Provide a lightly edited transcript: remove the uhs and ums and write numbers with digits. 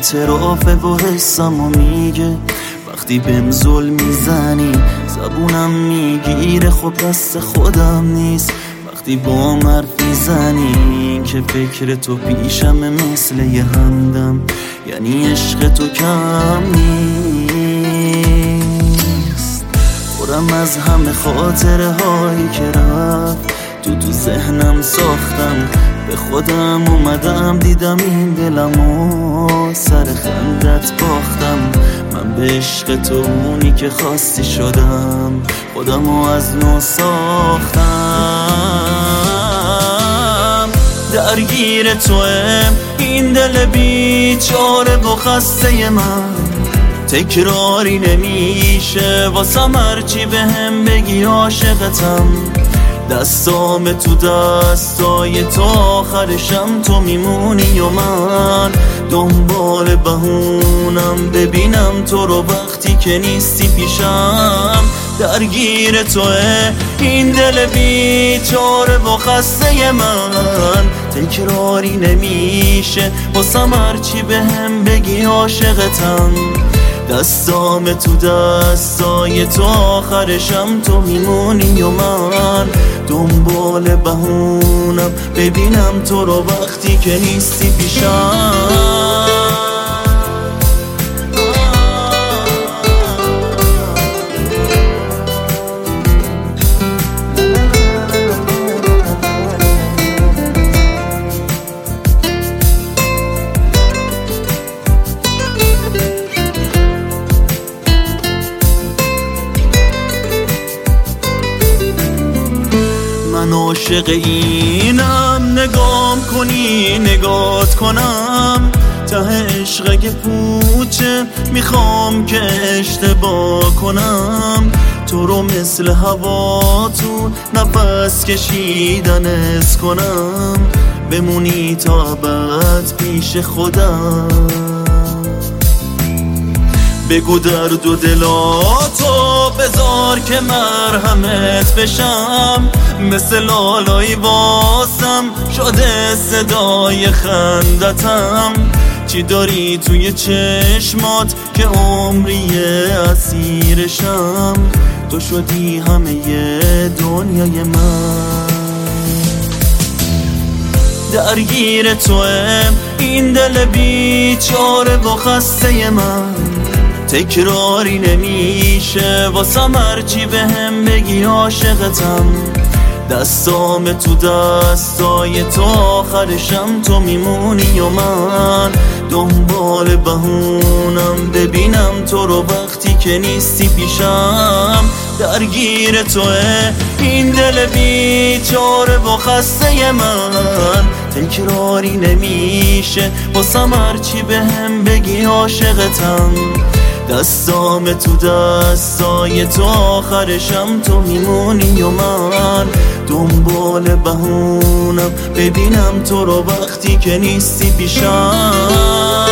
اعترافه و حسمو میگه. وقتی بهم ظلم میزنی زبونم میگیره، خب دست خودم نیست. وقتی با حرف میزنی که فکر تو پیشمه مثل یه همدم، یعنی عشق تو کم نیست. پرم از همه خاطره هایی که رفت تو ذهنم ساختم. به خودم اومدم دیدم این دلمو سر خندت باختم. من به عشق تو اونی که خواستی شدم، خودمو از نو ساختم. درگیر توام این دل بیچاره و خسته من، تکراری نمیشه واسم هرچی بهم بگی عاشقتم. دستام تو دستای تو آخرشم تو میمونی و من دنبال بهونم ببینم تو رو وقتی که نیستی پیشم. درگیر توه این دل بیچاره و خسته من، تکراری نمیشه واسم هرچی بهم بگی عاشقتم. دستام تو دستای تو آخرشم تو میمونی و من دنبال بهونم ببینم تو رو وقتی که نیستی پیشم. من عاشق اینم، نگام کنی نگات کنم. ته عشق که پوچه میخوام که اشتباه کنم. تو رو مثل هوا تو نفس کشیدن حس کنم. بمونی تا ابد پیش خودم. بگو درد و دلاتو بذار که مرهمت بشم. مثل لالایی واسم شده صدای خندتم. چی داری توی چشمات که عمری اسیرشم. تو شدی همه دنیای من. درگیر توام این دل بیچاره و خسته من، تکراری نمیشه واسم هرچی بهم بگی عاشقتم. دستام تو دستای تو آخرشم تو میمونی و من دنبال بهونم ببینم تو رو وقتی که نیستی پیشم. درگیر توه این دل بیچاره و خسته من، تکراری نمیشه واسم هرچی بهم بگی عاشقتم. دستام تو دستای تو آخرشم تو میمونی و من دنبال بهونم ببینم تو رو وقتی که نیستی پیشم.